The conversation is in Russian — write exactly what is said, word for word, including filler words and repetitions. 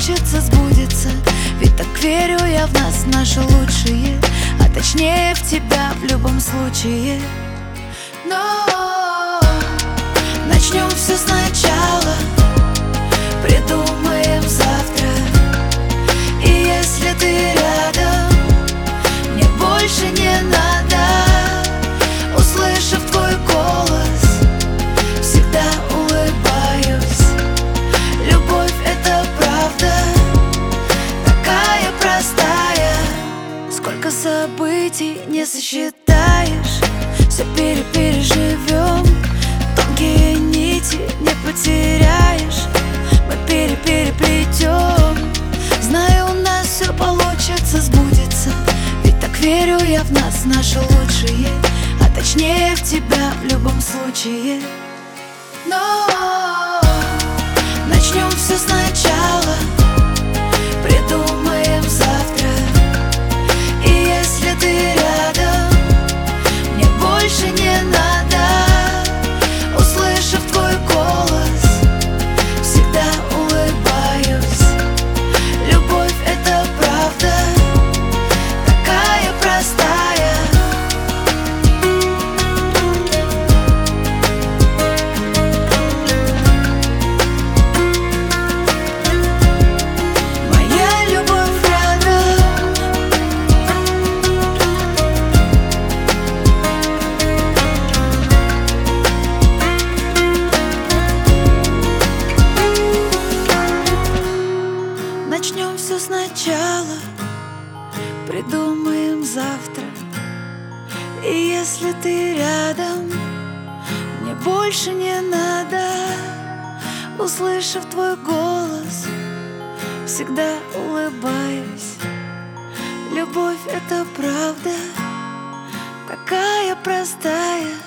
получится, сбудется. Ведь так верю я в нас, наши лучшие, а точнее в тебя в любом случае. Но начнем все сначала, придумаем завтра. И если ты рядом, мне больше не надо. Услышав твой голос, всегда улыбаюсь. Любовь — это правда, такая простая. Сколько событий не сосчитаешь, все перепереживем. Тонкие нити не потеряешь, мы перепереплетем. Знаю, у нас все получится, сбудется. Ведь так верю я в нас, наши лучшие, а точнее в тебя в любом случае. Но начнем все сначала, придумаем завтра. И если ты рядом, мне больше не надо. Услышав твой голос, всегда улыбаюсь. Любовь — это правда, такая простая. Моя любовь рядом. Начнем все сначала, придумаем завтра. И если ты рядом, мне больше не надо. Услышав твой голос, всегда улыбаюсь. Любовь — это правда, такая простая.